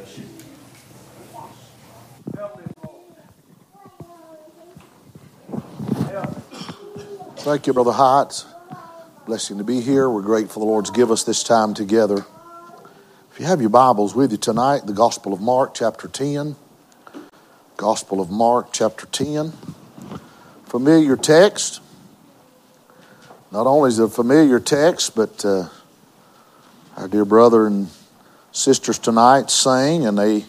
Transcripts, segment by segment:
Thank you, Brother Heights. Blessing to be here. We're grateful the Lord's give us this time together. If you have your Bibles with you tonight, the Gospel of Mark, chapter 10. Gospel of Mark, chapter 10. Familiar text. Not only is it a familiar text, but our dear brother and sisters tonight sang, and they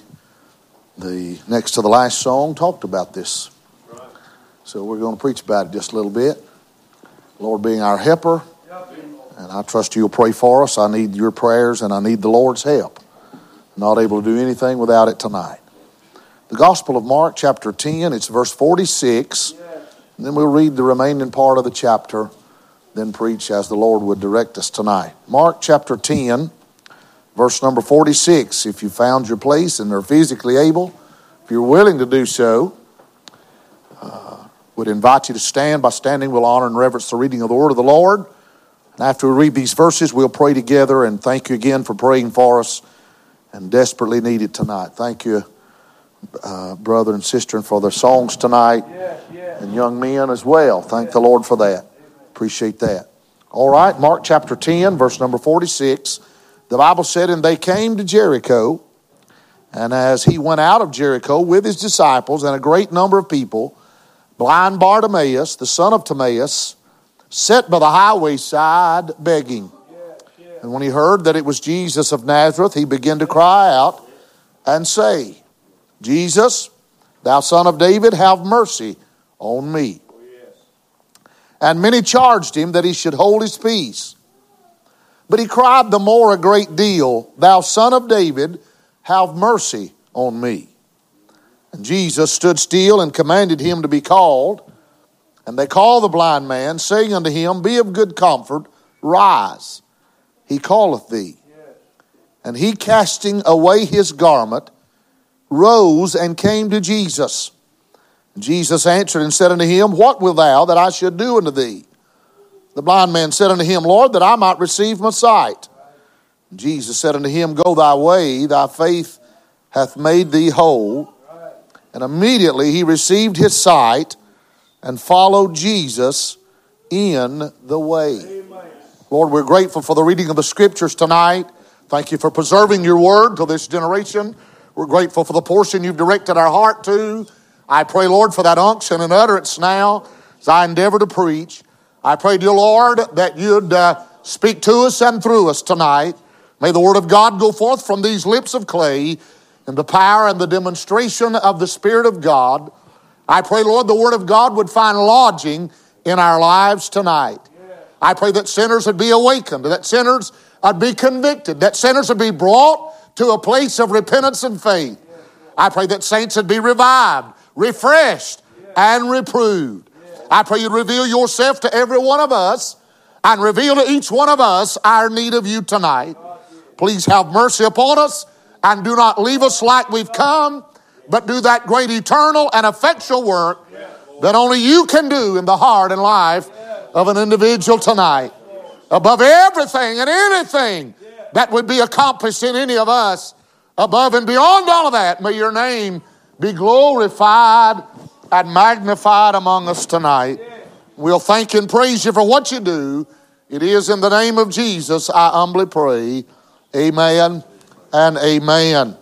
next to the last song talked about this. Right. So we're going to preach about it just a little bit. Lord being our helper, and I trust you'll pray for us. I need your prayers, and I need the Lord's help. I'm not able to do anything without it tonight. The Gospel of Mark, chapter 10, it's verse 46. And then we'll read the remaining part of the chapter, then preach as the Lord would direct us tonight. Mark chapter 10, verse number 46. If you found your place and are physically able, if you're willing to do so, would invite you to stand. By standing, we'll honor and reverence the reading of the word of the Lord. And after we read these verses, we'll pray together, and thank you again for praying for us and desperately need it tonight. Thank you, brother and sister, and for the songs tonight, and young men as well. Thank the Lord for that. Appreciate that. All right, Mark chapter 10, verse number 46. The Bible said, "And they came to Jericho, and as he went out of Jericho with his disciples and a great number of people, blind Bartimaeus, the son of Timaeus, sat by the highway side begging. And when he heard that it was Jesus of Nazareth, he began to cry out and say, 'Jesus, thou son of David, have mercy on me.' And many charged him that he should hold his peace. But he cried the more a great deal, 'Thou son of David, have mercy on me.' And Jesus stood still and commanded him to be called. And they called the blind man, saying unto him, 'Be of good comfort, rise, he calleth thee.' And he, casting away his garment, rose and came to Jesus. And Jesus answered and said unto him, 'What wilt thou that I should do unto thee?' The blind man said unto him, 'Lord, that I might receive my sight.' And Jesus said unto him, 'Go thy way, thy faith hath made thee whole.' And immediately he received his sight and followed Jesus in the way." Amen. Lord, we're grateful for the reading of the Scriptures tonight. Thank you for preserving your word to this generation. We're grateful for the portion you've directed our heart to. I pray, Lord, for that unction and utterance now as I endeavor to preach. I pray, dear Lord, that you'd speak to us and through us tonight. May the word of God go forth from these lips of clay in the power and the demonstration of the Spirit of God. I pray, Lord, the word of God would find lodging in our lives tonight. I pray that sinners would be awakened, that sinners would be convicted, that sinners would be brought to a place of repentance and faith. I pray that saints would be revived, refreshed, and reproved. I pray you'd reveal yourself to every one of us and reveal to each one of us our need of you tonight. Please have mercy upon us and do not leave us like we've come, but do that great eternal and effectual work that only you can do in the heart and life of an individual tonight. Above everything and anything that would be accomplished in any of us, above and beyond all of that, may your name be glorified and magnified among us tonight. We'll thank and praise you for what you do. It is in the name of Jesus I humbly pray. Amen and amen.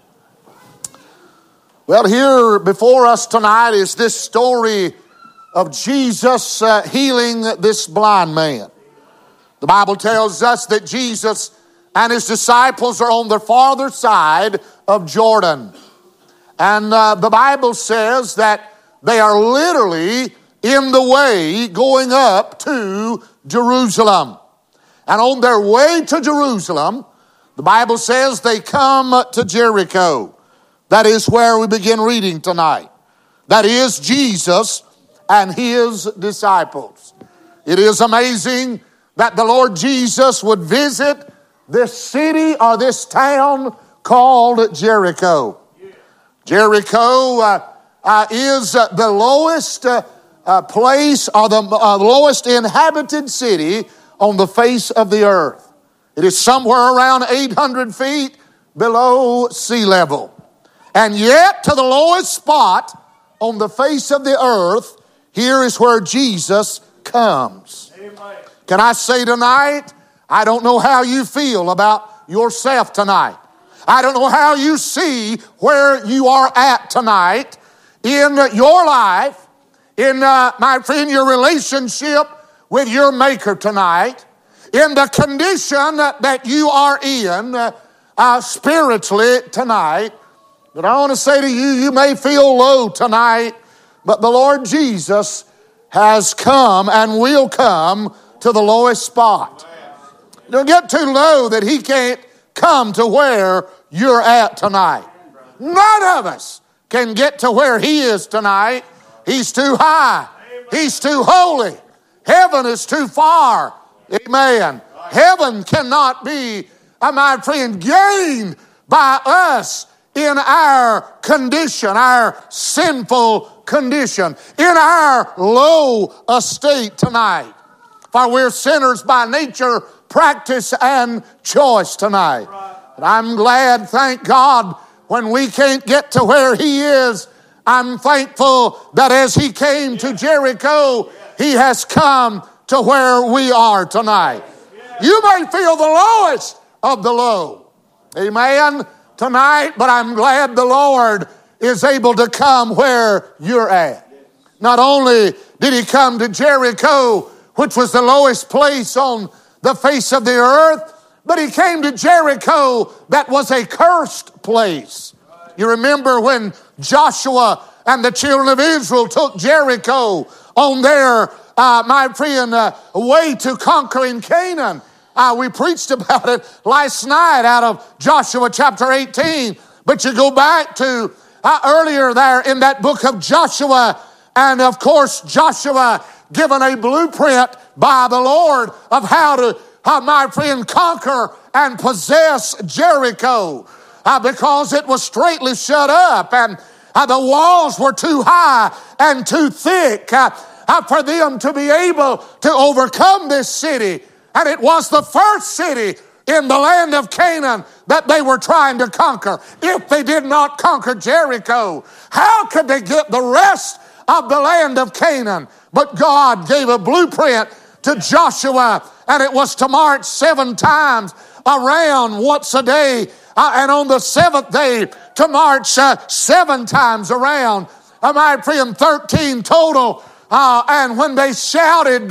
Well, here before us tonight is this story of Jesus healing this blind man. The Bible tells us that Jesus and his disciples are on the farther side of Jordan. And the Bible says that they are literally in the way going up to Jerusalem. And on their way to Jerusalem, the Bible says they come to Jericho. That is where we begin reading tonight. That is Jesus and his disciples. It is amazing that the Lord Jesus would visit this city or this town called Jericho. Jericho is the lowest place or the lowest inhabited city on the face of the earth. It is somewhere around 800 feet below sea level. And yet to the lowest spot on the face of the earth, here is where Jesus comes. Amen. Can I say tonight, I don't know how you feel about yourself tonight. I don't know how you see where you are at tonight in your life, in, my friend, your relationship with your Maker tonight, in the condition that you are in spiritually tonight. But I want to say to you, you may feel low tonight, but the Lord Jesus has come and will come to the lowest spot. Don't get too low that He can't come to where you're at tonight. None of us can get to where He is tonight. He's too high. He's too holy. Heaven is too far. Amen. Heaven cannot be, my friend, gained by us in our condition, our sinful condition, in our low estate tonight. For we're sinners by nature, practice, and choice tonight. And I'm glad, thank God, when we can't get to where He is, I'm thankful that as He came to Jericho, He has come to where we are tonight. You may feel the lowest of the low. Amen. Tonight, but I'm glad the Lord is able to come where you're at. Not only did He come to Jericho, which was the lowest place on the face of the earth, but He came to Jericho that was a cursed place. You remember when Joshua and the children of Israel took Jericho on their, my friend, way to conquering Canaan. We preached about it last night out of Joshua chapter 18. But you go back to earlier there in that book of Joshua, and of course Joshua given a blueprint by the Lord of how to, my friend, conquer and possess Jericho. Because it was straightly shut up, and the walls were too high and too thick for them to be able to overcome this city. And it was the first city in the land of Canaan that they were trying to conquer. If they did not conquer Jericho, how could they get the rest of the land of Canaan? But God gave a blueprint to Joshua, and it was to march 7 times around once a day, and on the 7th day to march 7 times around. My friend, 13 total. And when they shouted,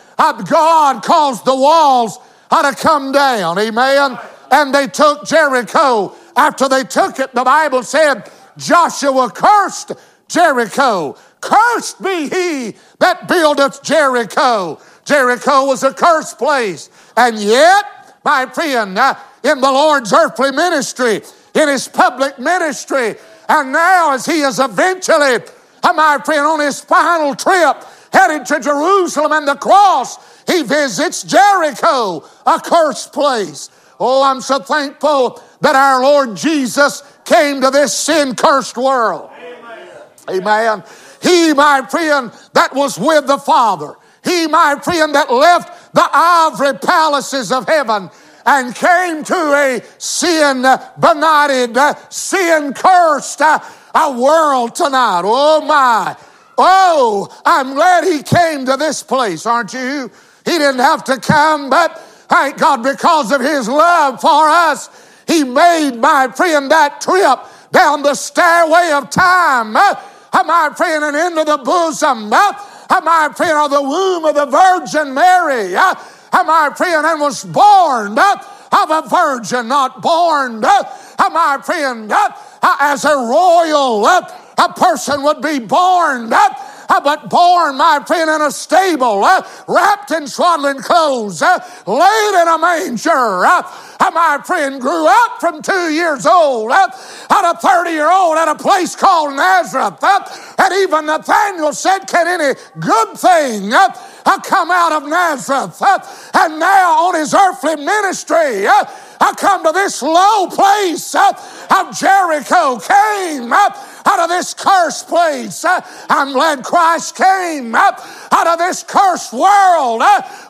God caused the walls to come down. Amen. And they took Jericho. After they took it, the Bible said Joshua cursed Jericho. Cursed be he that buildeth Jericho. Jericho was a cursed place. And yet, my friend, in the Lord's earthly ministry, in His public ministry, and now as He is eventually, my friend, on His final trip, headed to Jerusalem and the cross, He visits Jericho, a cursed place. Oh, I'm so thankful that our Lord Jesus came to this sin-cursed world. Amen. Amen. He, my friend, that was with the Father. He, my friend, that left the ivory palaces of heaven and came to a sin-benighted, sin-cursed world tonight. Oh, my. Oh, I'm glad He came to this place, aren't you? He didn't have to come, but thank God, because of His love for us, He made, my friend, that trip down the stairway of time, my friend, and into the bosom, my friend, of the womb of the Virgin Mary, my friend, and was born of a virgin, not born, my friend, as a royal a person would be born, but born, my friend, in a stable, wrapped in swaddling clothes, laid in a manger. My friend grew up from 2 years old, at a 30-year-old, at a place called Nazareth. And even Nathanael said, can any good thing come out of Nazareth? And now on His earthly ministry, I come to this low place of Jericho. Jericho came out of this cursed place. I'm glad Christ came out of this cursed world.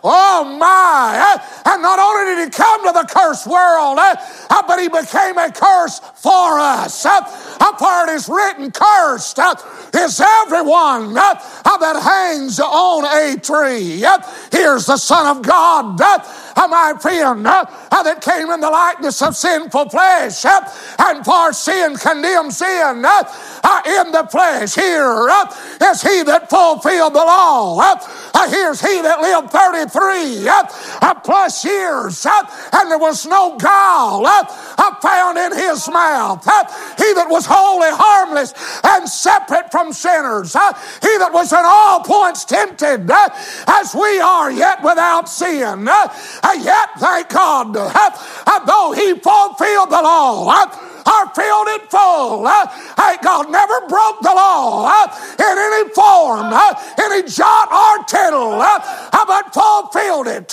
Oh my. And not only did he come to the cursed world, but he became a curse for us. For it is written, cursed is everyone that hangs on a tree. Here's the Son of God, my friend, that came in the likeness of sinful flesh, and for sin condemned sin in the flesh. Here is he that fulfilled the law. Here's he that lived 33 plus years, and there was no gall found in his mouth. He that was wholly harmless and separate from sinners. He that was in all points tempted as we are, yet without sin. Yet, thank God, though he fulfilled the law, or filled it full. God never broke the law in any form, any jot or tittle, but fulfilled it.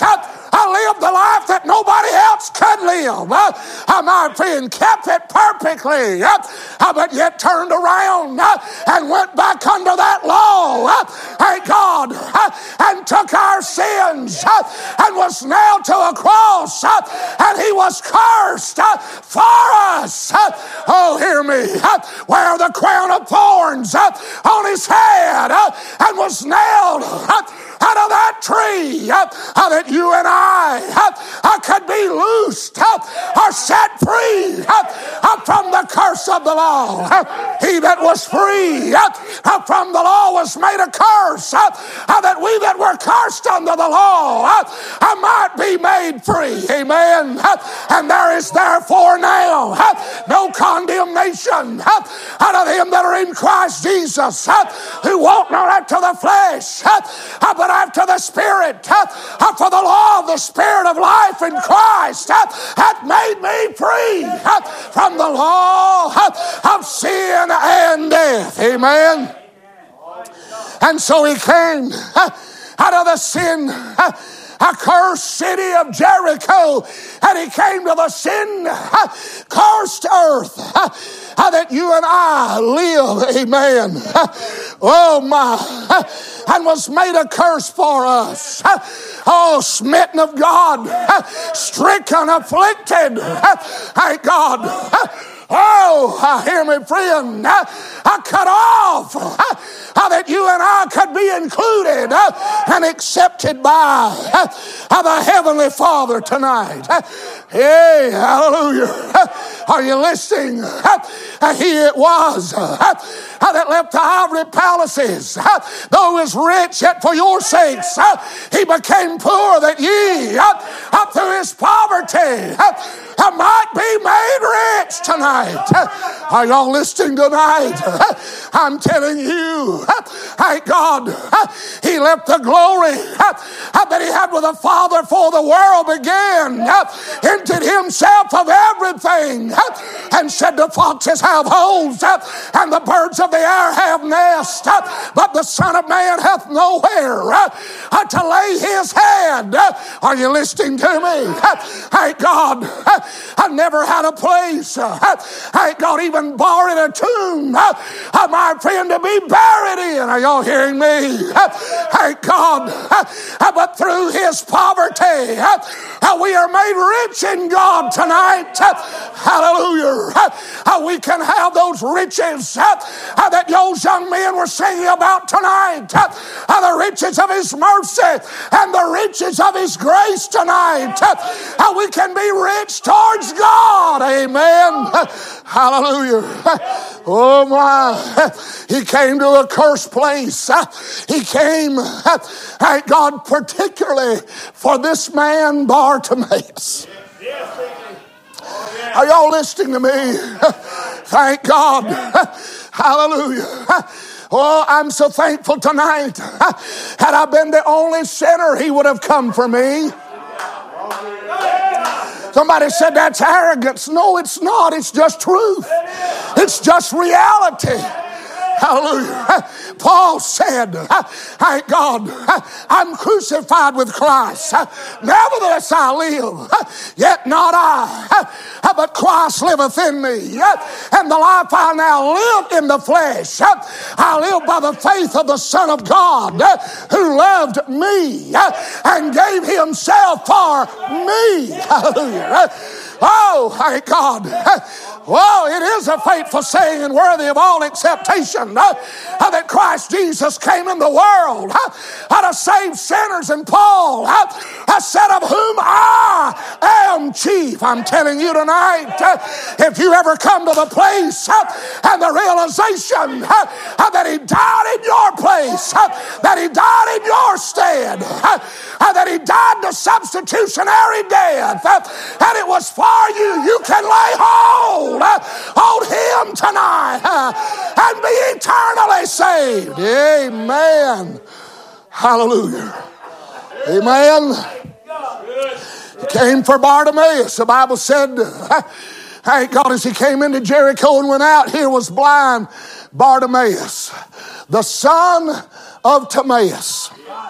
I lived the life that nobody else could live. My friend kept it perfectly, but yet turned around and went back under that law. Thank God, and took our sins and was nailed to a cross, and he was cursed for us. Oh, hear me. Wear the crown of thorns on his head and was nailed out of that tree that you and I could be loosed or set free from the curse of the law. He that was free from the law was made a curse, that we that were cursed under the law might be made free. Amen. And there is therefore now no condemnation out of them that are in Christ Jesus, who walk not after the flesh, but after the Spirit. For the law of the Spirit of life in Christ hath made me free from the law of sin and death. Amen. And so he came out of the sin cursed city of Jericho, and he came to the sin cursed earth that you and I live. Amen. Oh my. And was made a curse for us. Oh, smitten of God, stricken, afflicted. Thank God. Oh, hear me, friend. Cut off that you and I could be included and accepted by the Heavenly Father tonight. Hey, hallelujah. Are you listening? He it was that left the ivory palaces. Though he was rich, yet for your sakes he became poor, that ye through his poverty might be made rich tonight. Are y'all listening tonight? I'm telling you, thank God, he left the glory that he had with the Father for the world began, emptied himself of everything, and said the foxes have holes and the birds of the air have nests, but the Son of Man hath nowhere to lay his head. Are you listening to me? Thank God, I never had a place. Thank God, even borrowed a tomb, my friend, to be buried in. Are y'all hearing me? Thank God. But through his poverty, we are made rich in God tonight. Hallelujah. We can have those riches that those young men were singing about tonight. The riches of his mercy and the riches of his grace tonight. We can be rich towards God. Amen. Hallelujah. Oh my. He came to a cursed place. He came, thank God, particularly for this man Bartimaeus. Are y'all listening to me? Thank God. Hallelujah. Oh, I'm so thankful tonight. Had I been the only sinner, he would have come for me. Somebody said that's arrogance. No, it's not. It's just truth. It's just reality. Hallelujah. Paul said, thank God, I'm crucified with Christ. Nevertheless I live, yet not I, but Christ liveth in me. And the life I now live in the flesh, I live by the faith of the Son of God, who loved me and gave himself for me. Hallelujah. Oh, thank God. Well, it is a faithful saying and worthy of all acceptation that Christ Jesus came in the world to save sinners. And Paul said, of whom I am chief. I'm telling you tonight, if you ever come to the place and the realization that he died in your place, that he died in your stead, that he died the substitutionary death, and it was for you, you can lay hold on him tonight and be eternally saved. Amen. Hallelujah. Amen. He came for Bartimaeus. The Bible said, thank God, as he came into Jericho and went out, here was blind Bartimaeus, the son of Timaeus.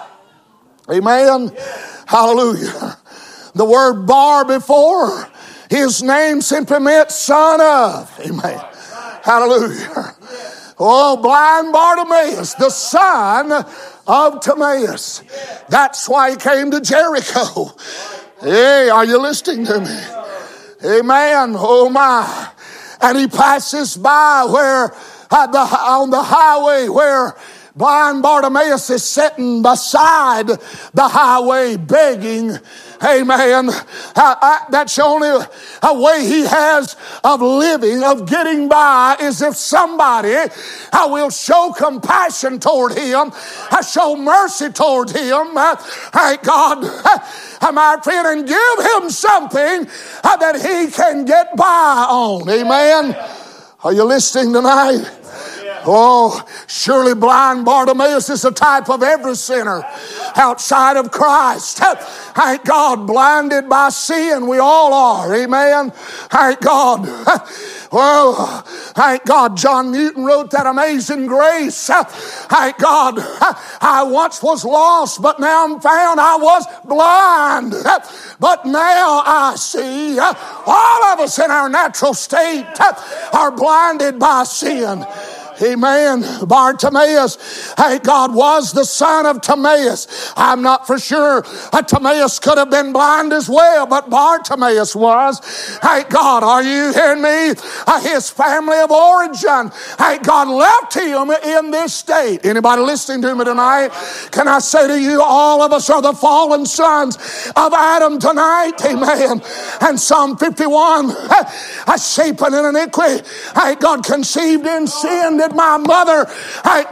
Amen. Hallelujah. The word bar before his name simply meant son of. Amen. Hallelujah. Oh, blind Bartimaeus, the son of Timaeus. That's why he came to Jericho. Hey, are you listening to me? Amen. Oh my. And he passes by where on the highway where blind Bartimaeus is sitting beside the highway begging. Amen. That's the only way he has of living, of getting by, is if somebody will show compassion toward him, show mercy toward him. Thank God, my friend, and give him something that he can get by on. Amen. Are you listening tonight? Oh, surely blind Bartimaeus is a type of every sinner outside of Christ. Thank God, blinded by sin, we all are. Amen. Thank God. Well, thank God, John Newton wrote that Amazing Grace. Thank God, I once was lost, but now I'm found. I was blind, but now I see. All of us in our natural state are blinded by sin. Amen. Bartimaeus, thank God, was the son of Timaeus. I'm not for sure Timaeus could have been blind as well, but Bartimaeus was. Thank God. Are you hearing me? His family of origin, thank God, left him in this state. Anybody listening to me tonight? Can I say to you, all of us are the fallen sons of Adam tonight. Amen. And Psalm 51, shapen in iniquity, thank God, conceived in sin, my mother. Thank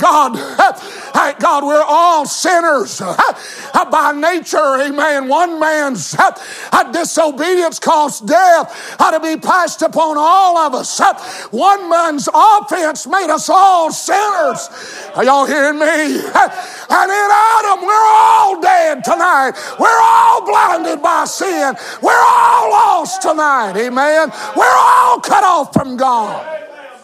God, we're all sinners by nature. Amen. One man's disobedience caused death to be passed upon all of us. One man's offense made us all sinners. Are y'all hearing me? And in Adam, we're all dead tonight. We're all blinded by sin. We're all lost tonight. Amen. We're all cut off from God.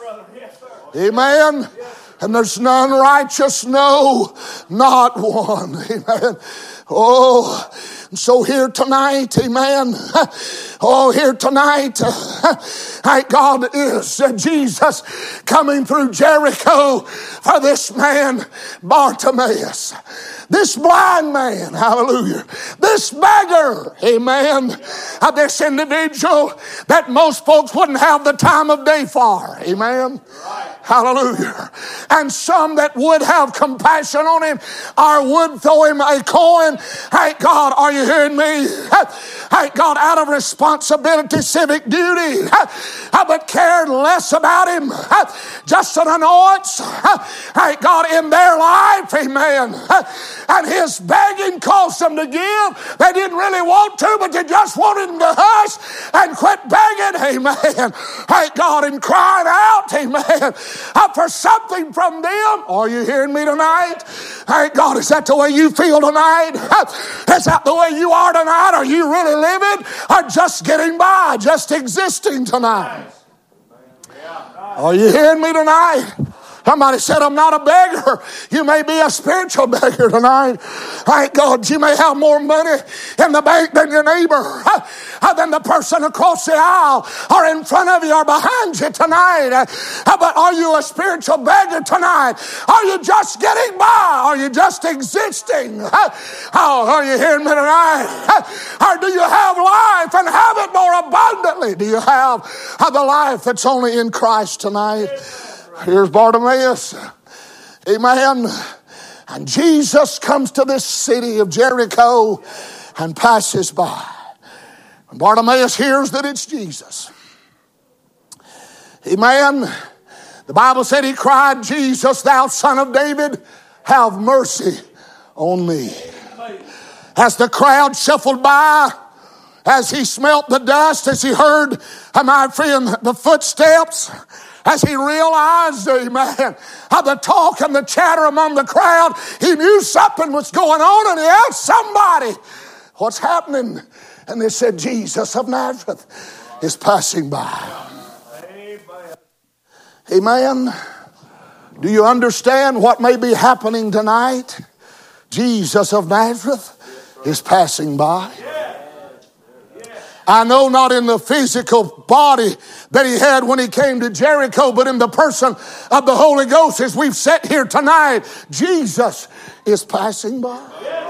Amen. And there's none righteous, no, not one. Amen. Oh, and so here tonight, amen. Oh, here tonight, thank God, is Jesus coming through Jericho for this man, Bartimaeus. This blind man, hallelujah. This beggar, amen. This individual that most folks wouldn't have the time of day for, amen. Hallelujah. And some that would have compassion on him or would throw him a coin. Thank God, are you hearing me? Thank God, out of responsibility, civic duty, but cared less about him. Just an annoyance, thank God, in their life, amen. And his begging caused them to give. They didn't really want to, but they just wanted him to hush and quit begging, amen. Thank God, and crying out, amen, for something from them. Are you hearing me tonight? Thank God, is that the way you feel tonight? Is that the way you are tonight? Are you really living or just getting by, just existing tonight? Are you hearing me tonight? Somebody said, I'm not a beggar. You may be a spiritual beggar tonight. Thank God, you may have more money in the bank than your neighbor, than the person across the aisle or in front of you or behind you tonight. But are you a spiritual beggar tonight? Are you just getting by? Are you just existing? Oh, are you hearing me tonight? Or do you have life and have it more abundantly? Do you have the life that's only in Christ tonight? Here's Bartimaeus. Amen. And Jesus comes to this city of Jericho and passes by. And Bartimaeus hears that it's Jesus. Amen. The Bible said he cried, Jesus, thou son of David, have mercy on me. As the crowd shuffled by, as he smelt the dust, as he heard, my friend, the footsteps, as he realized, amen, how the talk and the chatter among the crowd, he knew something was going on, and he asked somebody, what's happening? And they said, Jesus of Nazareth is passing by. Amen. Do you understand what may be happening tonight? Jesus of Nazareth is passing by. I know not in the physical body that he had when he came to Jericho, but in the person of the Holy Ghost as we've sat here tonight, Jesus is passing by.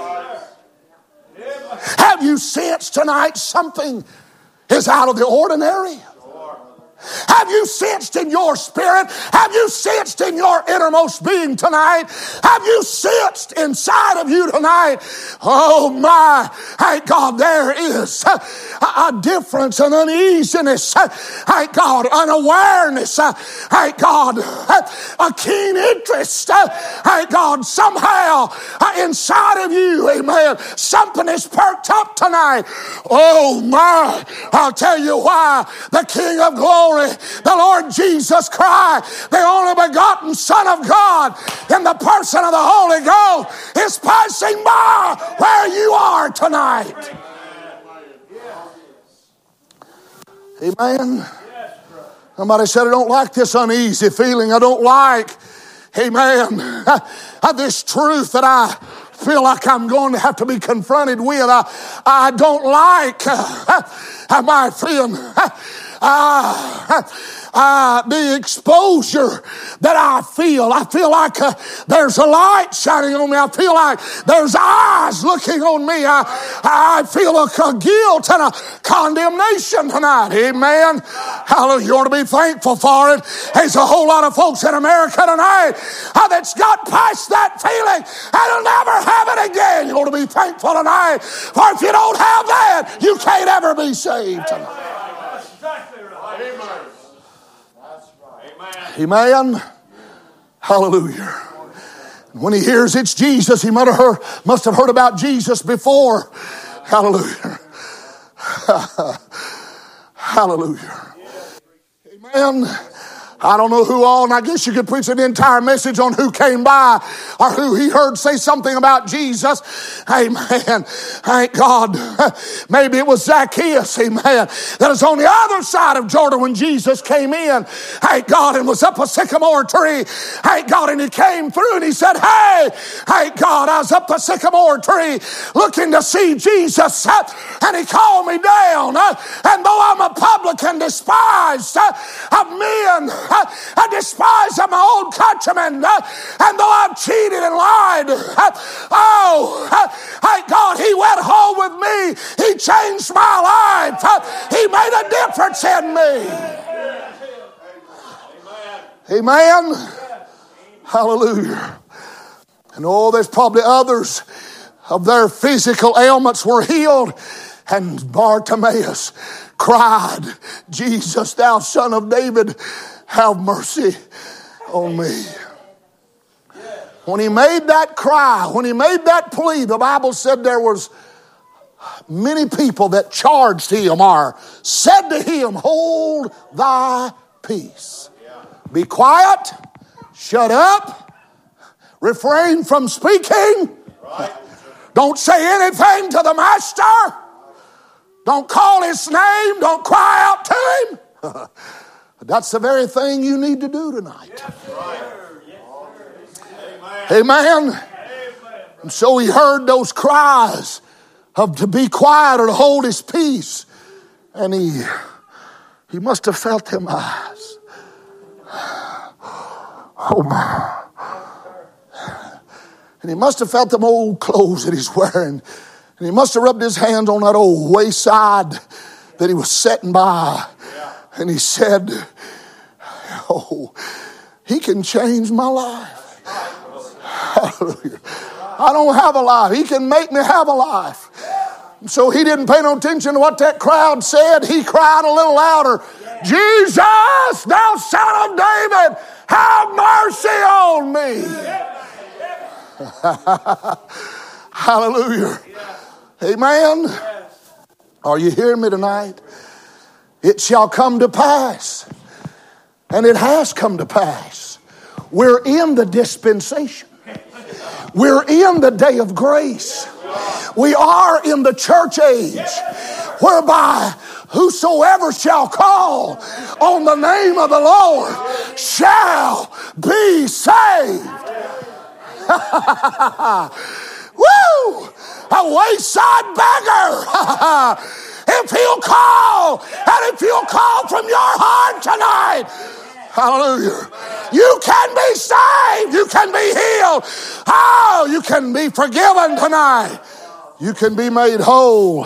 Have you sensed tonight something is out of the ordinary? Have you sensed in your spirit? Have you sensed in your innermost being tonight? Have you sensed inside of you tonight? Oh my, thank God, there is a difference, an uneasiness, thank God, an awareness, thank God, a keen interest, thank God, somehow inside of you, amen, something is perked up tonight. Oh my, I'll tell you why. The King of Glory, the Lord Jesus Christ, the only begotten Son of God, in the person of the Holy Ghost, is passing by where you are tonight. Amen. Somebody said, I don't like this uneasy feeling. I don't like, amen, this truth that I feel like I'm going to have to be confronted with. I don't like, my friend, the exposure that I feel. I feel like there's a light shining on me. I feel like there's eyes looking on me. I feel a guilt and a condemnation tonight. Amen. Hallelujah. You ought to be thankful for it. There's a whole lot of folks in America tonight that's got past that feeling and will never have it again. You ought to be thankful tonight, for if you don't have that, you can't ever be saved tonight. Amen. Hallelujah. When he hears it's Jesus, he must have heard about Jesus before. Hallelujah. Hallelujah. Amen. I don't know who all, and I guess you could preach an entire message on who came by or who he heard say something about Jesus. Amen. Thank God. Maybe it was Zacchaeus, amen, that was on the other side of Jordan when Jesus came in. Thank God, and was up a sycamore tree. Thank God, and he came through and he said, hey, thank God, I was up the sycamore tree looking to see Jesus, and he called me down. And though I'm a publican, despised of men, I despise my own countrymen, and though I've cheated and lied, thank God he went home with me. He changed my life. He made a difference in me. Amen. Hallelujah. And there's probably others of their physical ailments were healed, and Bartimaeus cried, Jesus, thou son of David, have mercy on me. When he made that cry, when he made that plea, the Bible said there was many people that charged him or said to him, hold thy peace. Be quiet, shut up, refrain from speaking. Don't say anything to the master. Don't call his name. Don't cry out to him. That's the very thing you need to do tonight. Amen. And so he heard those cries of to be quiet or to hold his peace. And he must have felt them eyes. Oh my. And he must have felt them old clothes that he's wearing. And he must have rubbed his hands on that old wayside that he was sitting by. And he said, oh, he can change my life. Hallelujah. I don't have a life. He can make me have a life. So he didn't pay no attention to what that crowd said. He cried a little louder, Jesus, thou son of David, have mercy on me. Hallelujah. Amen. Are you hearing me tonight? It shall come to pass. And it has come to pass. We're in the dispensation. We're in the day of grace. We are in the church age, whereby whosoever shall call on the name of the Lord shall be saved. Woo! A wayside beggar. If he'll call, and if you'll call from your heart tonight, hallelujah, you can be saved. You can be healed. Oh, you can be forgiven tonight. You can be made whole.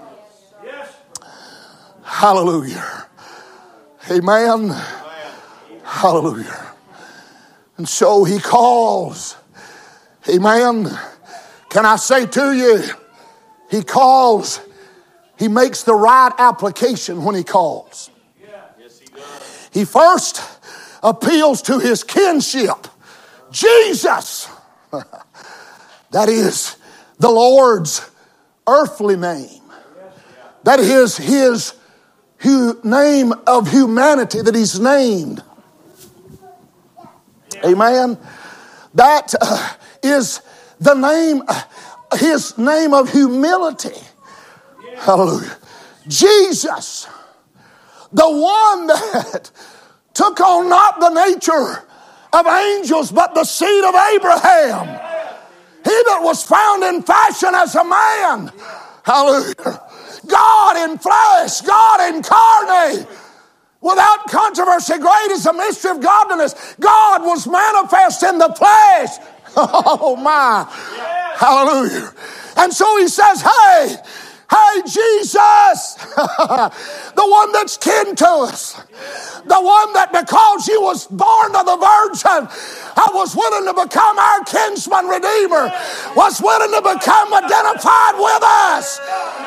Hallelujah. Amen. Hallelujah. And so he calls. Amen. Can I say to you, he calls. He makes the right application when he calls. He first appeals to his kinship. Jesus. That is the Lord's earthly name. That is his name of humanity that he's named. Amen. That is the name, his name of humility. Hallelujah. Jesus, the one that took on not the nature of angels, but the seed of Abraham. He that was found in fashion as a man. Hallelujah. God in flesh, God incarnate. Without controversy, great is the mystery of godliness. God was manifest in the flesh. Oh my. Hallelujah. And so he says, hey, Jesus, the one that's kin to us, the one that because he was born of the Virgin, I was willing to become our kinsman redeemer, was willing to become identified with us.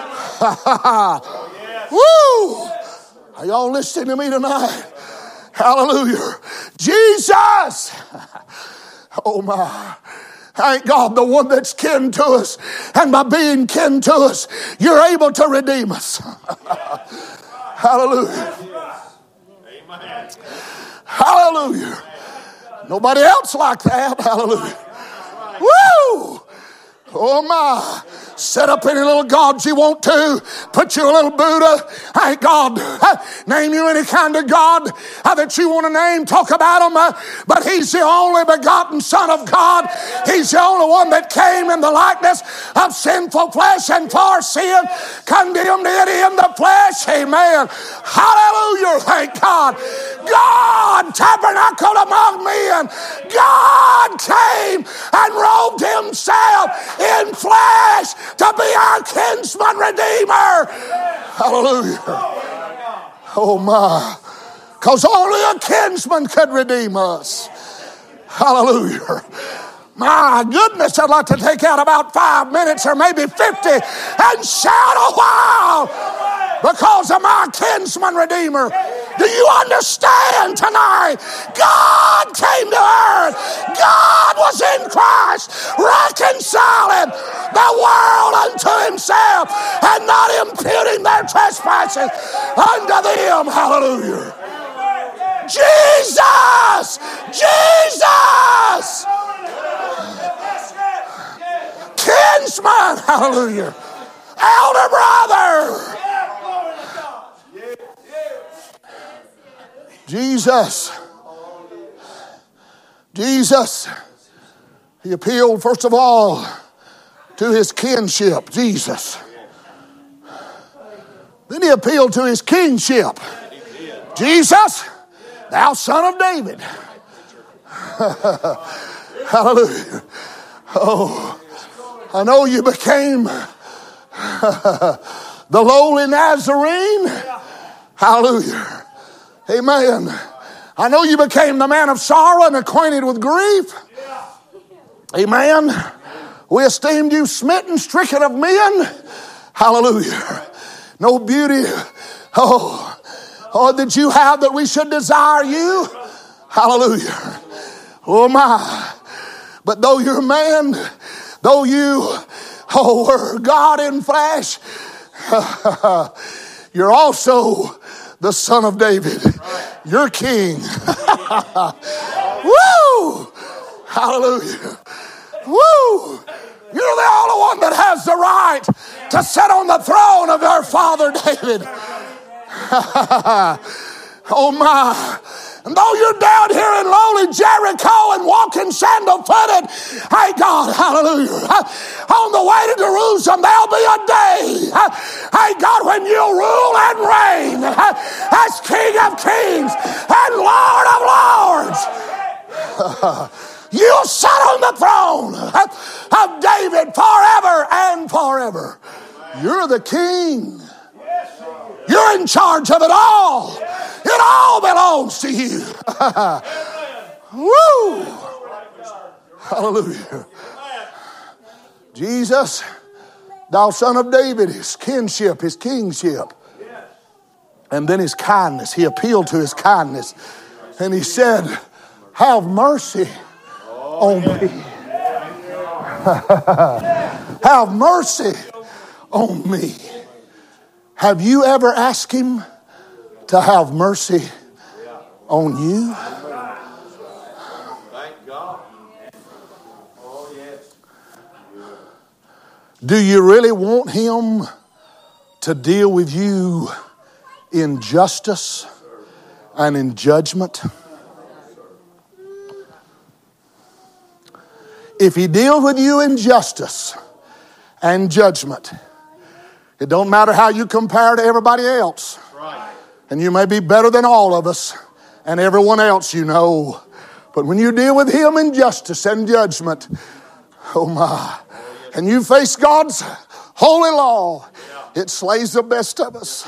Woo! Are y'all listening to me tonight? Hallelujah. Jesus. Oh my. Thank God, the one that's kin to us. And by being kin to us, you're able to redeem us. Hallelujah. Amen. Hallelujah. Nobody else like that. Hallelujah. Woo! Oh my. Set up any little gods you want to. Put you a little Buddha. Thank God. Name you any kind of God that you want to name. Talk about him. But he's the only begotten Son of God. He's the only one that came in the likeness of sinful flesh and for sin condemned it in the flesh. Amen. Hallelujah. Thank God. God tabernacled among men. God came and robed himself in flesh to be our kinsman redeemer. Hallelujah. Oh my. Because only a kinsman could redeem us. Hallelujah. My goodness, I'd like to take out about 5 minutes or maybe 50 and shout a while because of my kinsman redeemer. Do you understand tonight? God came to earth. God was in Christ, reconciling the world unto himself and not imputing their trespasses unto them. Hallelujah. Jesus! Jesus! Kinsman! Hallelujah. Elder brother! Jesus. Jesus. He appealed, first of all, to his kinship, Jesus. Then he appealed to his kingship. Jesus, thou son of David. Hallelujah. Oh, I know you became the lowly Nazarene. Hallelujah. Amen. I know you became the man of sorrow and acquainted with grief. Amen. We esteemed you smitten, stricken of men. Hallelujah. No beauty, that you have that we should desire you. Hallelujah. Oh my. But though you're man, though you were God in flesh, you're also the son of David. You're king. Woo! Hallelujah. Woo! You're the only one that has the right to sit on the throne of our father David. Oh my. And though you're down here in lowly Jericho and walking sandal-footed, hey God, hallelujah, on the way to Jerusalem, there'll be a day, hey God, when you'll rule and reign as King of Kings and Lord of Lords. You'll sit on the throne of David forever and forever. You're the king. You're in charge of it all. It all belongs to you. Woo! Hallelujah. Jesus, thou son of David, his kinship, his kingship. And then his kindness. He appealed to his kindness. And he said, have mercy on me. Have mercy on me. Have you ever asked him to have mercy on you? Thank God. Oh, yes. Do you really want him to deal with you in justice and in judgment? If he deals with you in justice and judgment, it don't matter how you compare to everybody else. And you may be better than all of us and everyone else you know. But when you deal with him in justice and judgment, oh my, and you face God's holy law, it slays the best of us.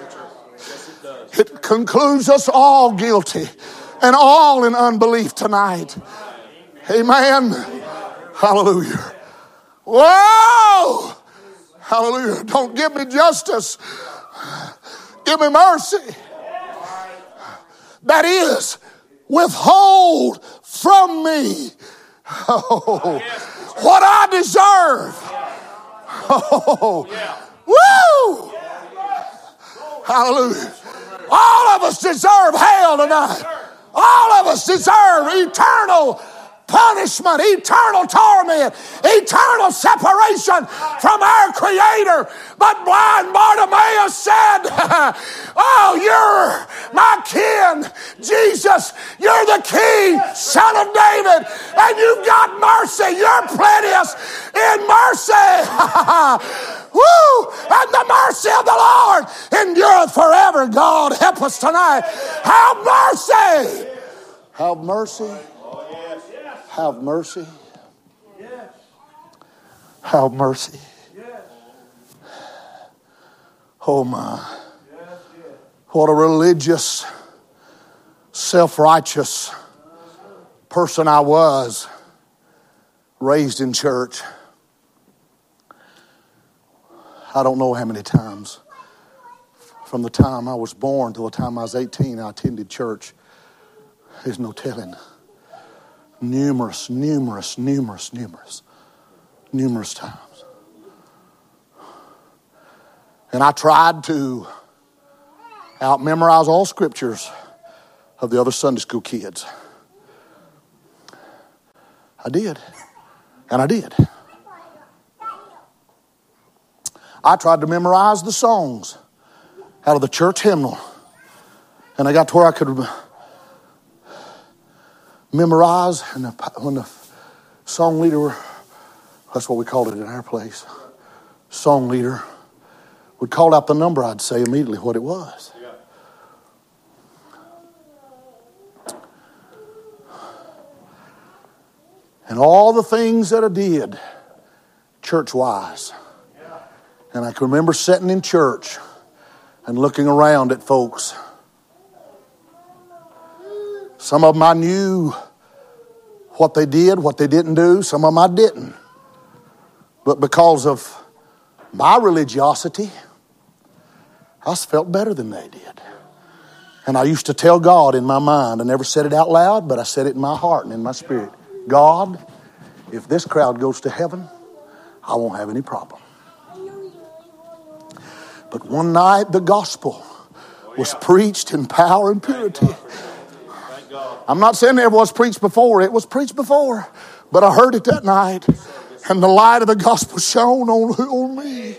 It concludes us all guilty and all in unbelief tonight. Amen. Hallelujah. Whoa! Hallelujah. Don't give me justice. Give me mercy. That is, withhold from me what I deserve. Woo! Hallelujah. All of us deserve hell tonight. All of us deserve eternal punishment, eternal torment, eternal separation from our Creator. But blind Bartimaeus said, oh, you're my kin. Jesus, you're the King, Son of David, and you've got mercy. You're plenteous in mercy. Woo! And the mercy of the Lord endureth forever. God, help us tonight. Have mercy. Have mercy. Have mercy. Have mercy. Oh my. What a religious, self-righteous person I was, raised in church. I don't know how many times. From the time I was born till the time I was 18, I attended church. There's no telling. Numerous times. And I tried to out-memorize all scriptures of the other Sunday school kids. I did. And I did. I tried to memorize the songs out of the church hymnal. And I got to where I could memorize, and when the Song leader, that's what we called it in our place. Song leader would call out the number, I'd say immediately what it was. And all the things that I did church-wise. And I can remember sitting in church and looking around at folks. Some of them I knew what they did, what they didn't do. Some of them I didn't. But because of my religiosity, I felt better than they did. And I used to tell God in my mind, I never said it out loud, but I said it in my heart and in my spirit. God, if this crowd goes to heaven, I won't have any problem. But one night the gospel was preached in power and purity. I'm not saying it was preached before. It was preached before. But I heard it that night. And the light of the gospel shone on me.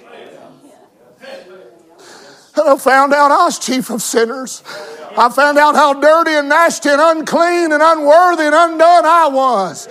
And I found out I was chief of sinners. I found out how dirty and nasty and unclean and unworthy and undone I was.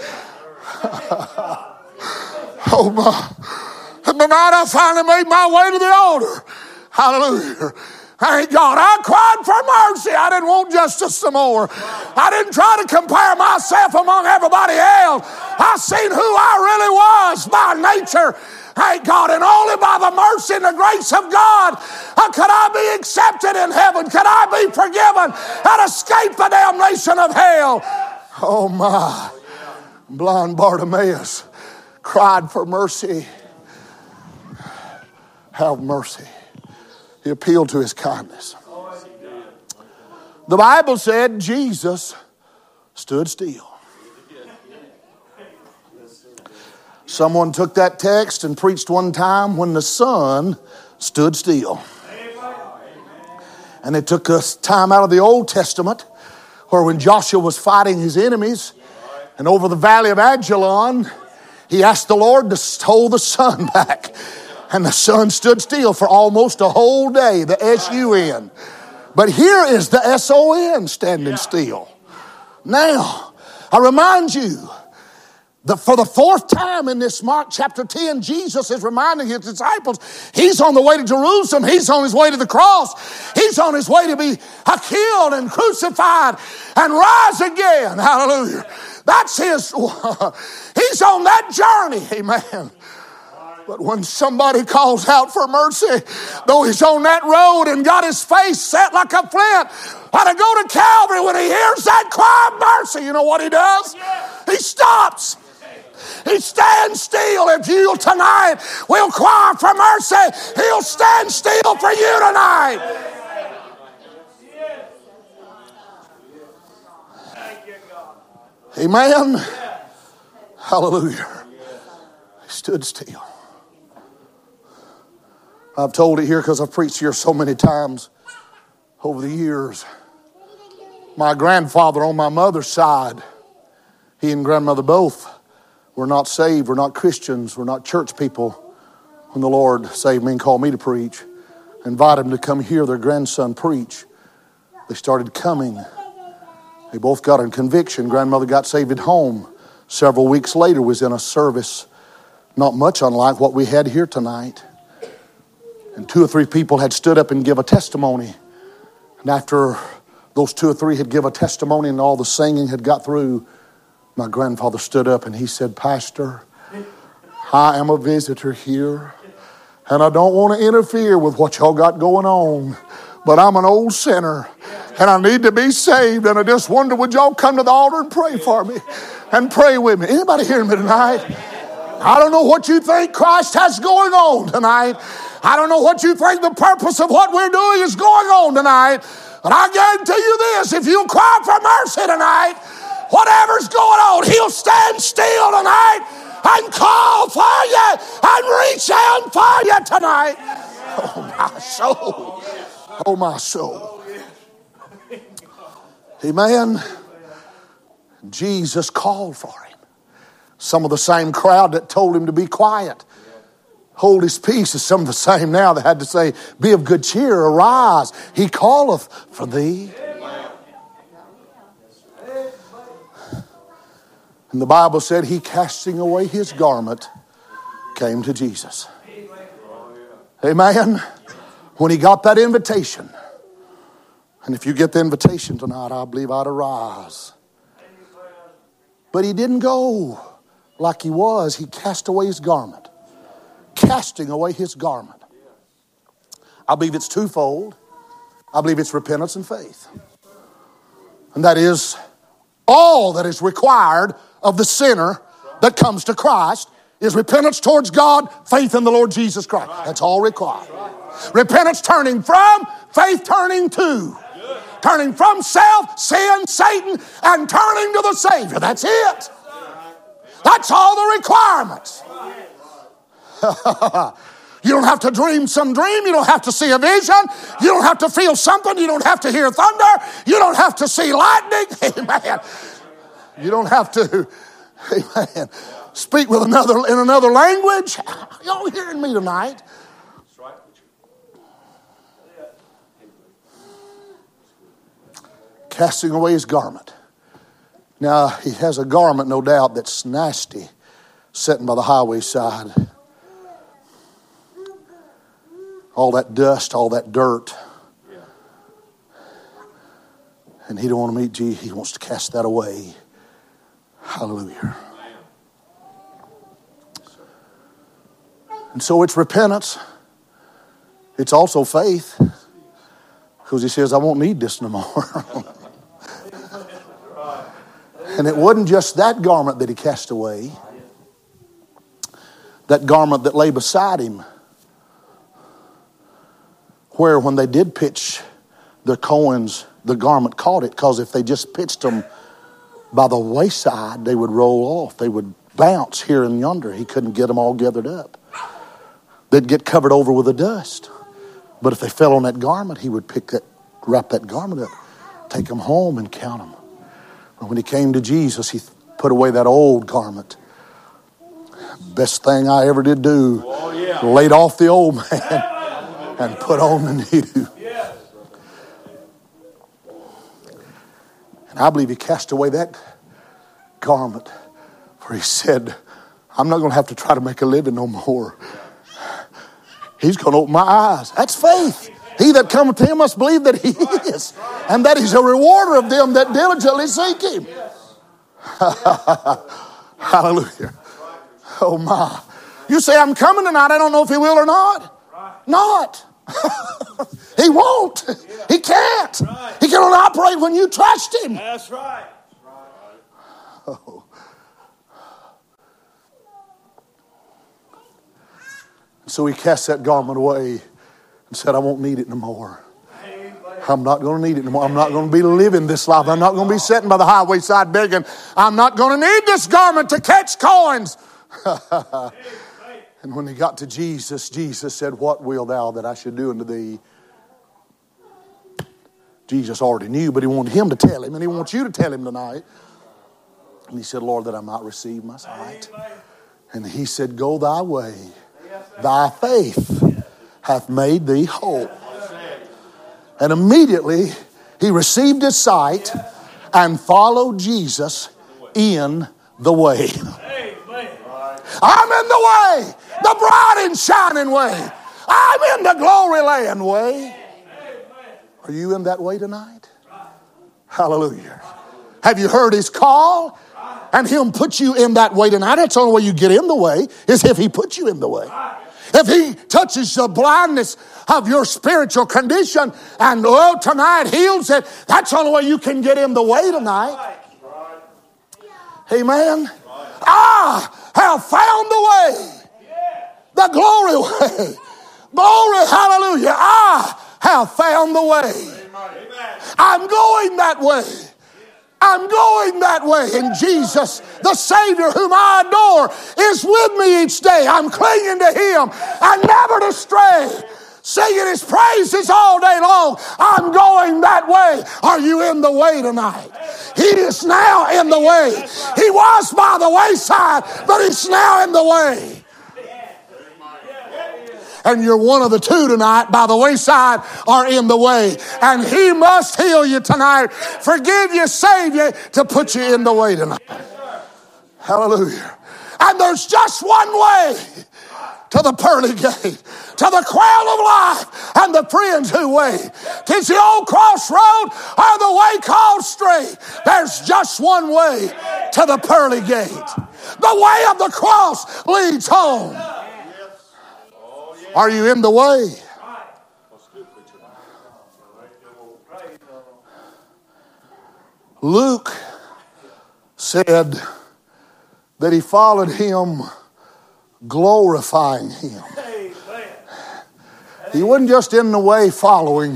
Oh my. And the night I finally made my way to the altar. Hallelujah. Thank God. I cried for mercy. I didn't want justice some more. I didn't try to compare myself among everybody else. I seen who I really was by nature. Thank God. And only by the mercy and the grace of God could I be accepted in heaven. Could I be forgiven and escape the damnation of hell. Oh my. Blind Bartimaeus cried for mercy. Have mercy. He appealed to his kindness. The Bible said Jesus stood still. Someone took that text and preached one time when the sun stood still. And they took a time out of the Old Testament where when Joshua was fighting his enemies and over the valley of Ajalon, he asked the Lord to hold the sun back. And the sun stood still for almost a whole day, the S-U-N. But here is the S-O-N standing still. Now, I remind you that for the fourth time in this Mark chapter 10, Jesus is reminding his disciples, he's on the way to Jerusalem. He's on his way to the cross. He's on his way to be killed and crucified and rise again. Hallelujah. That's his, he's on that journey. Amen. But when somebody calls out for mercy, though he's on that road and got his face set like a flint, ought to go to Calvary when he hears that cry of mercy. You know what he does? He stops. He stands still. If you tonight will cry for mercy, he'll stand still for you tonight. Amen. Hallelujah. He stood still. I've told it here because I've preached here so many times over the years. My grandfather on my mother's side, he and grandmother both were not saved, were not Christians, were not church people. When the Lord saved me and called me to preach, invited them to come hear their grandson preach, they started coming. They both got a conviction. Grandmother got saved at home. Several weeks later was in a service not much unlike what we had here tonight. And 2 or 3 people had stood up and give a testimony. And after those 2 or 3 had give a testimony and all the singing had got through, my grandfather stood up and he said, Pastor, I am a visitor here. And I don't want to interfere with what y'all got going on. But I'm an old sinner. And I need to be saved. And I just wonder, would y'all come to the altar and pray for me? And pray with me. Anybody hearing me tonight? I don't know what you think Christ has going on tonight. I don't know what you think the purpose of what we're doing is going on tonight. But I guarantee you this, if you cry for mercy tonight, whatever's going on, he'll stand still tonight and call for you and reach out for you tonight. Oh, my soul. Oh, my soul. Amen. Jesus called for him. Some of the same crowd that told him to be quiet, hold his peace, is some of the same now that had to say, be of good cheer, arise, he calleth for thee. And the Bible said he, casting away his garment, came to Jesus. Amen. When he got that invitation, and if you get the invitation tonight, I believe I'd arise. But he didn't go like he was. He cast away his garment. Casting away his garment. I believe it's twofold. I believe it's repentance and faith. And that is all that is required of the sinner that comes to Christ is repentance towards God, faith in the Lord Jesus Christ. That's all required. Repentance turning from, faith turning to. Turning from self, sin, Satan, and turning to the Savior. That's it. That's all the requirements. You don't have to dream some dream. You don't have to see a vision. You don't have to feel something. You don't have to hear thunder. You don't have to see lightning. Amen. You don't have to, amen, speak with in another language. Y'all hearing me tonight? Casting away his garment. Now, he has a garment, no doubt, that's nasty, sitting by the highway side. All that dust, all that dirt. And he don't want to meet Jesus. He wants to cast that away. Hallelujah. And so it's repentance. It's also faith. Because he says, I won't need this no more. And it wasn't just that garment that he cast away. That garment that lay beside him. Where when they did pitch the coins, the garment caught it. Because if they just pitched them by the wayside, they would roll off. They would bounce here and yonder. He couldn't get them all gathered up. They'd get covered over with the dust. But if they fell on that garment, he would wrap that garment up, take them home and count them. And when he came to Jesus, he put away that old garment. Best thing I ever did do. Laid off the old man and put on the new. And I believe he cast away that garment, for he said, I'm not going to have to try to make a living no more. He's going to open my eyes. That's faith. He that cometh to him must believe that he is, and that he's a rewarder of them that diligently seek him. Hallelujah. Oh my. You say, I'm coming tonight. I don't know if he will or not. Not. He won't. He can't. He can only operate when you trust him. That's right. Oh. So he cast that garment away and said, I won't need it no more. I'm not going to need it no more. I'm not going to be living this life. I'm not going to be sitting by the highway side begging. I'm not going to need this garment to catch coins. And when he got to Jesus, Jesus said, what will thou that I should do unto thee? Jesus already knew, but he wanted him to tell him, and he wants you to tell him tonight. And he said, Lord, that I might receive my sight. And he said, go thy way. Thy faith hath made thee whole. And immediately he received his sight and followed Jesus in the way. I'm in the way, the bright and shining way. I'm in the glory land way. Are you in that way tonight? Hallelujah. Have you heard his call? And him put you in that way tonight. That's the only way you get in the way, is if he puts you in the way. If he touches the blindness of your spiritual condition and tonight heals it, that's the only way you can get in the way tonight. Amen. I have found the way. The glory way. Glory, hallelujah. I have found the way. I'm going that way. I'm going that way. And Jesus, the Savior whom I adore, is with me each day. I'm clinging to him and never to stray. Singing his praises all day long. I'm going that way. Are you in the way tonight? He is now in the way. He was by the wayside, but he's now in the way. And you're one of the two tonight, by the wayside or in the way. And he must heal you tonight, forgive you, save you, to put you in the way tonight. Hallelujah. And there's just one way to the pearly gate, to the crown of life, and the friends who wait. It's the old crossroad or the way called straight. There's just one way to the pearly gate. The way of the cross leads home. Are you in the way? Luke said that he followed him, glorifying him. He wasn't just in the way following.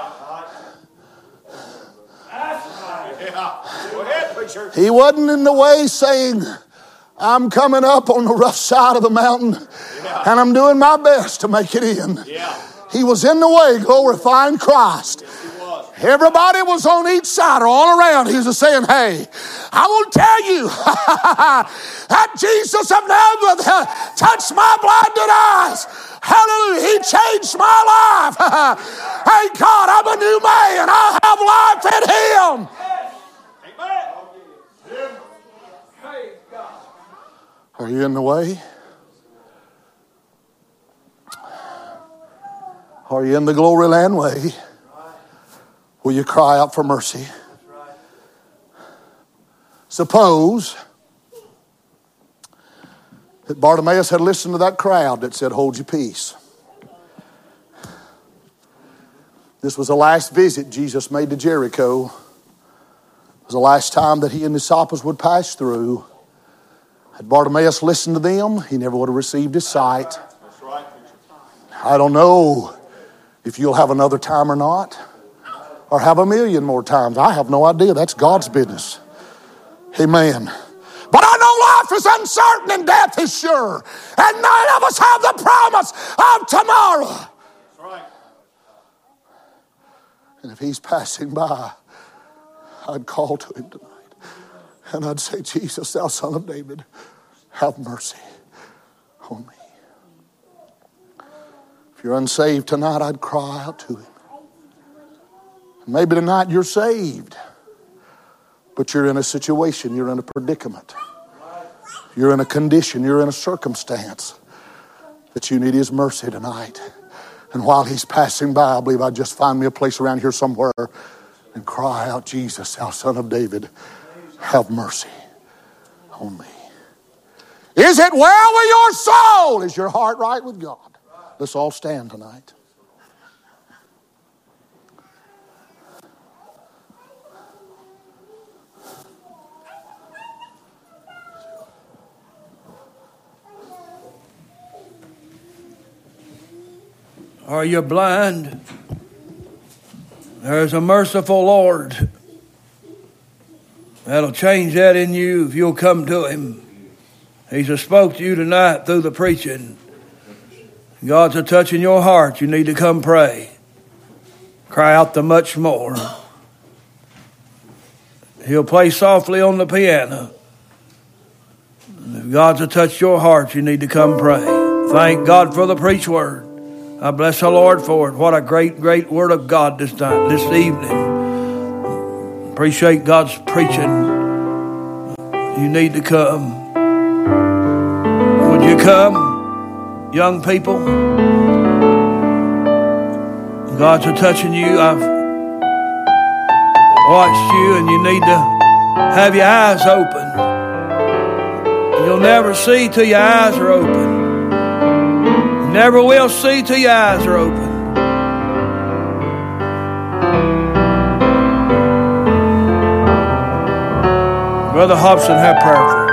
He wasn't in the way saying, I'm coming up on the rough side of the mountain and I'm doing my best to make it in. He was in the way glorifying Christ. Everybody was on each side or all around. He was saying, hey, I will tell you that Jesus of Nazareth touched my blinded eyes. Hallelujah. He changed my life. Hey, God, I'm a new man. I have life in him. Are you in the way? Are you in the glory land way? Will you cry out for mercy? Suppose that Bartimaeus had listened to that crowd that said, hold your peace. This was the last visit Jesus made to Jericho. It was the last time that he and his disciples would pass through. Had Bartimaeus listened to them, he never would have received his sight. I don't know if you'll have another time or not, or have a million more times. I have no idea. That's God's business. Amen. But I know life is uncertain and death is sure. And none of us have the promise of tomorrow. That's right. And if he's passing by, I'd call to him tonight. And I'd say, Jesus, thou son of David, have mercy on me. If you're unsaved tonight, I'd cry out to him. Maybe tonight you're saved, but you're in a situation, you're in a predicament. You're in a condition, you're in a circumstance that you need his mercy tonight. And while he's passing by, I believe I'd just find me a place around here somewhere and cry out, Jesus, thou son of David, have mercy on me. Is it well with your soul? Is your heart right with God? Let's all stand tonight. Are you blind? There's a merciful Lord that'll change that in you if you'll come to him. He's a spoke to you tonight through the preaching. God's a touching your heart. You need to come pray. Cry out the much more. He'll play softly on the piano. If God's a touch your heart, you need to come pray. Thank God for the preach word. I bless the Lord for it. What a great, great word of God this evening. Appreciate God's preaching. You need to come. Would you come, young people? God's a touching you. I've watched you, and you need to have your eyes open. You'll never see till your eyes are open. Never will see till your eyes are open. Brother Hobson, have prayer for us.